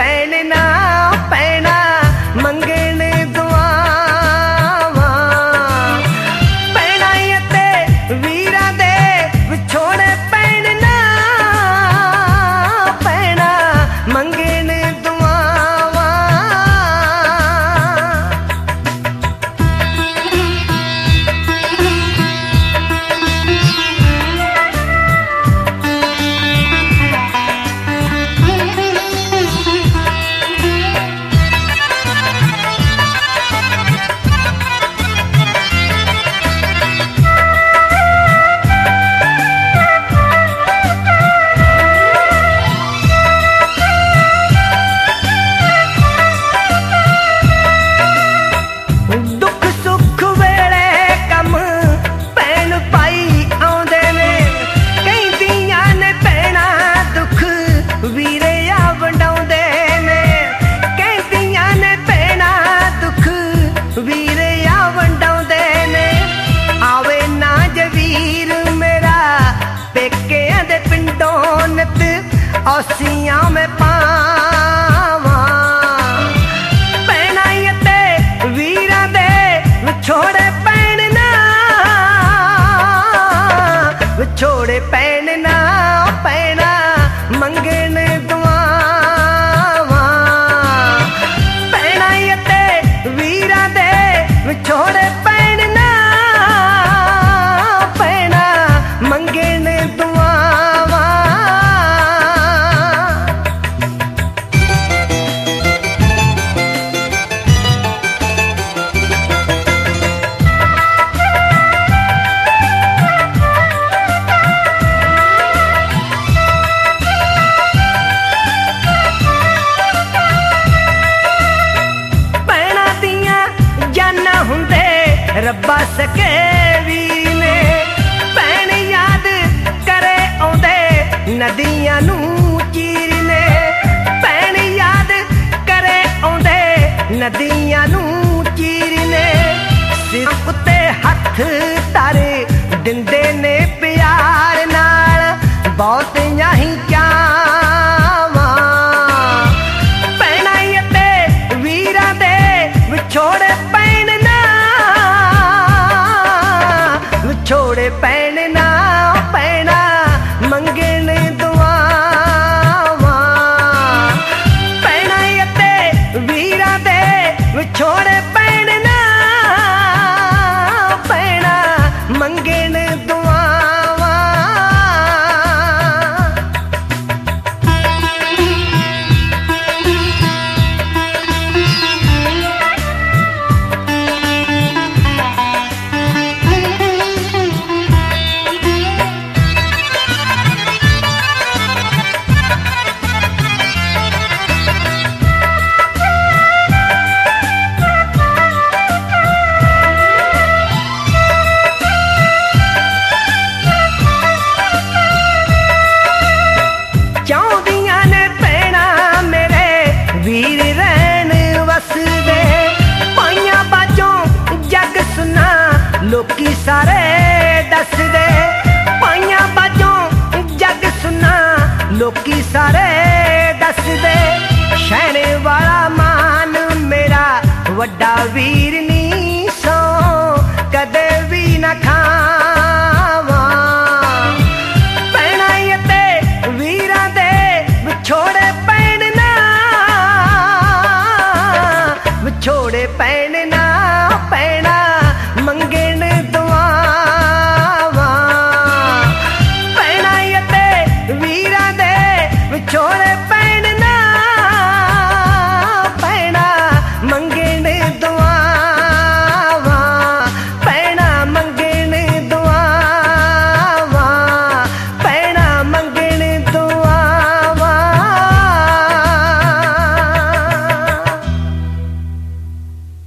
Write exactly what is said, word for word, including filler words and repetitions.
पैण ना पैना मंगण दुआवां पैणा ते वीरां दे विछोड़े पैण ना पैना मंगण दुआवां औसियां में पावां पैणा ते वीरां दे विछोड़े पैण ना विछोड़े पैण ना पैणा मंगण दुआवां पैणा ते वीरां दे विछोड़े पैण ना पैणा मंगण दुआवां रब्बा सके वीर ने पैण याद करे आउंदे नदियां नू चीर ने पैण याद करे आउंदे नदियां नू चीर ने सिर उत्ते हथ तारे दिंदे ने प्यार नाल बहुत नहीं चावां पैणा ते वीरां दे विछोड़े पैण ना छोड़े पैण ना पैणा मंगण दुआवां पैणा ते वीरां दे विछोड़े पैण ना पैणा मंगण दुआवां लोकी सारे दस दे पाइयां बाजों जग सुना लोकी सारे दस दे शहर वाला मान मेरा वड्डा वीर।